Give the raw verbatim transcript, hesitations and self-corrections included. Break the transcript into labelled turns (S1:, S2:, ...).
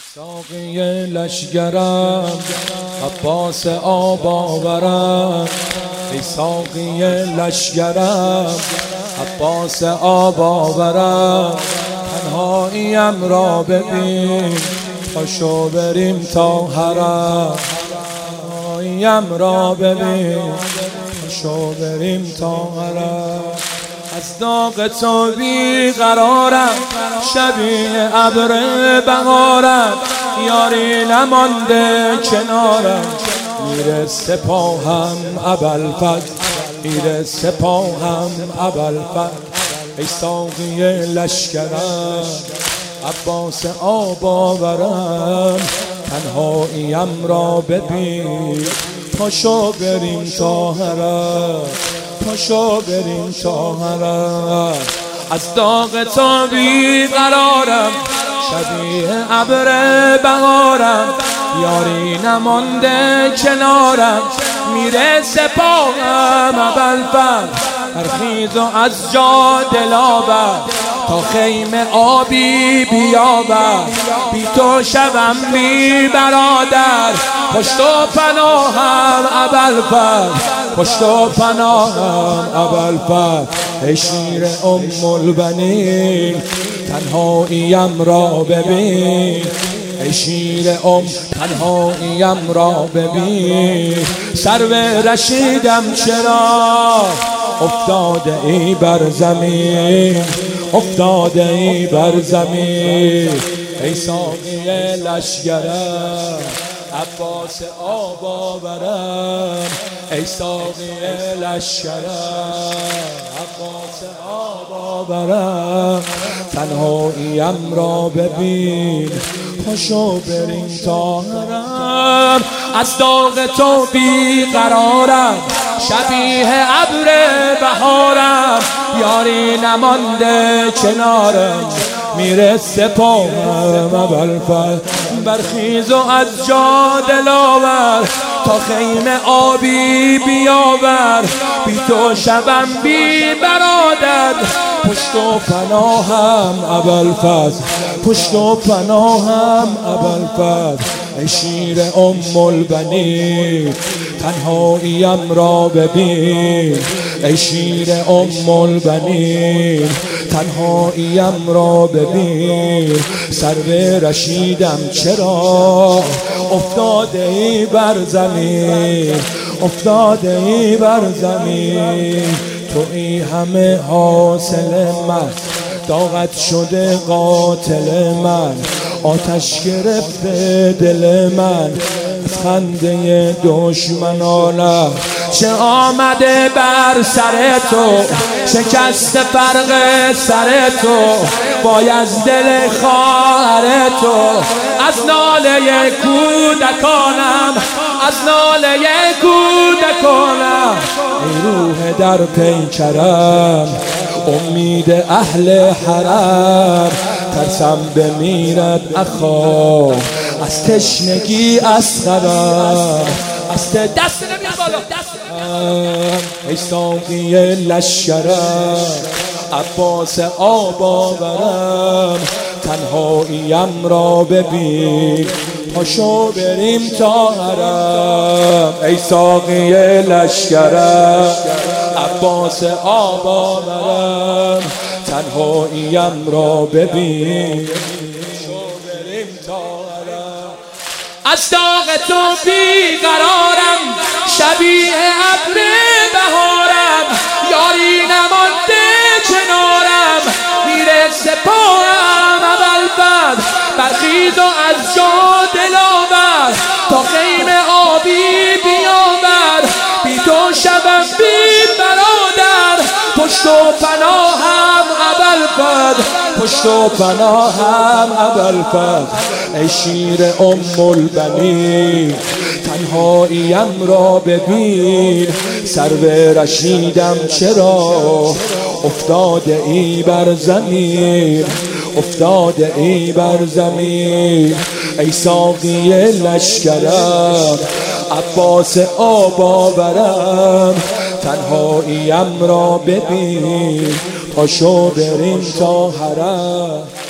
S1: ساقی لشگرم عباس آب آورم، ای ساقی لشگرم عباس آب آورم. تنهاییم را ببین پاشو بریم تا حرم، تنهاییم را ببین پاشو بریم تا حرم. از داغ تو بی قرارم، شبیه ابر بهارم، یاری نمانده کنارم. میره سپاهم ابوالفضل، میره سپاهم ابوالفضل. ای ساقی لشگرم عباس آب آورم، تنهاییم را ببین پاشو بریم تا حرم، پاشو بریم تا حرم. از داغ تو بی قرارم، شبیه ابر بهارم، یاری نمانده کنارم. میره سپاهم ابوالفضل، برخیز و از جا دلاور، تا خیمه آبی بیابر. بی تو شوم بی برادر، پشت و پناهم ابوالفضل، پشت و پناهم ابوالفضل. ای شیر ام البنین تنهاییم را ببین، ای شیر ام تنهاییم را ببین. سرو رشیدم چرا افتاده ای بر زمین، افتاده ای بر زمین. ای ساقی لشگرم عباس آب آورم، ای ساقی لشگرم عباس آب آورم. تنهاییم را ببین پاشو بریم تا حرم. از داغ تو بی قرارم، شبیه ابر بهارم، یاری نمانده کنارم. میره سپاهم ابوالفضل، برخیز و از جا دلاور، تا خیمه آبی بیاور. بی تو شوم بی برادر، پشت و پناهم ابوالفضل، پشت و پناهم ابوالفضل. ای شیر ام البنین تنهاییم را ببین، ای شیر ام البنین تنهاییم را ببین. سرو رشیدم چرا افتاده ای بر زمین، افتاده ای بر زمین. تو ای همه حاصل من، طاقت شده قاتل من، آتش گرفته دل من از خنده دشمنانم. چه آمده بر سر تو، شکست فرق سر تو، باید دل خواهر تو. از ناله کودکانم، از ناله کودکانم. ای روح در پیکرم امید اهل حرم، ترسم بمیرد اخا از تشنگی اصغرم. از دست نمیاد بالا دست. ای ساقی لشگرم عباس آب آورم، تنهاییم را ببین پاشو بریم تا حرم. ای ساقی لشگرم عباس آب آورم، تنهاییم را ببین پاشو بریم تا حرم. از داغ تو بی قرارم، شبیه ابر بهارم، یاری نمانده کنارم. میره سپاهم ابوالفضل، برخیز و از جا دلاور، تا خیمه آبی بیاور. بی تو شوم بی برادر، پشت و پناهم ابوالفضل، پشت و پناهم ابوالفضل. ای شیر ام البنین تنهاییم را ببین. سرو رشیدم چرا افتاده ای بر زمین، افتاده ای بر زمین. ای ساقی لشگرم عباس آب آورم، تنهاییم را ببین پاشو بریم تا حرم.